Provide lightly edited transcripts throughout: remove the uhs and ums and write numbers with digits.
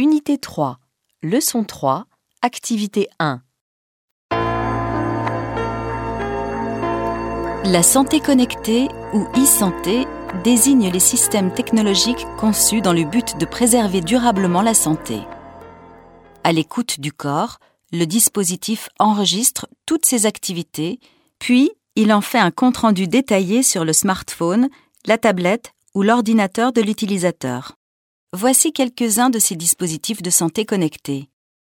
Unité 3, leçon 3, activité 1. La santé connectée ou e-santé désigne les systèmes technologiques conçus dans le but de préserver durablement la santé. À l'écoute du corps, le dispositif enregistre toutes ses activités, puis il en fait un compte-rendu détaillé sur le smartphone, la tablette ou l'ordinateur de l'utilisateur. Voici quelques-uns de ces dispositifs de santé connectés.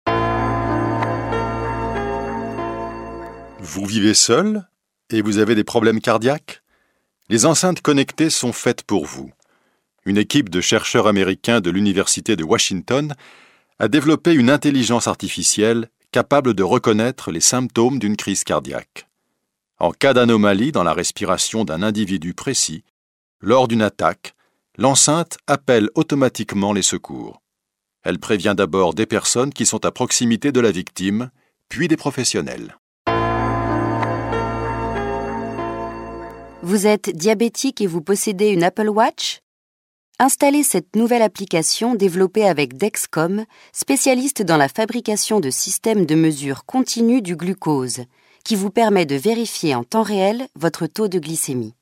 Vous vivez seul et vous avez des problèmes cardiaques? Les enceintes connectées sont faites pour vous. Une équipe de chercheurs américains de l'Université de Washington a développé une intelligence artificielle capable de reconnaître les symptômes d'une crise cardiaque. En cas d'anomalie dans la respiration d'un individu précis, lors d'une attaque, l'enceinte appelle automatiquement les secours. Elle prévient d'abord des personnes qui sont à proximité de la victime, puis des professionnels. Vous êtes diabétique et vous possédez une Apple Watch? Installez cette nouvelle application développée avec Dexcom, spécialiste dans la fabrication de systèmes de mesure continue du glucose, qui vous permet de vérifier en temps réel votre taux de glycémie.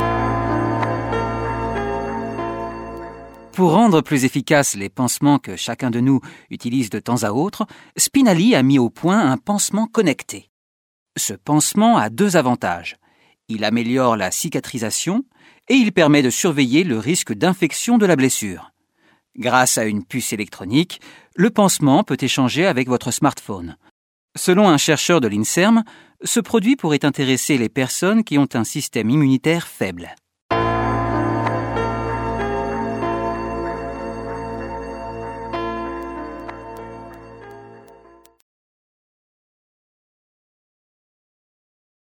Pour rendre plus efficaces les pansements que chacun de nous utilise de temps à autre, Spinally a mis au point un pansement connecté. Ce pansement a 2 avantages. Il améliore la cicatrisation et il permet de surveiller le risque d'infection de la blessure. Grâce à une puce électronique, le pansement peut échanger avec votre smartphone. Selon un chercheur de l'INSERM, ce produit pourrait intéresser les personnes qui ont un système immunitaire faible.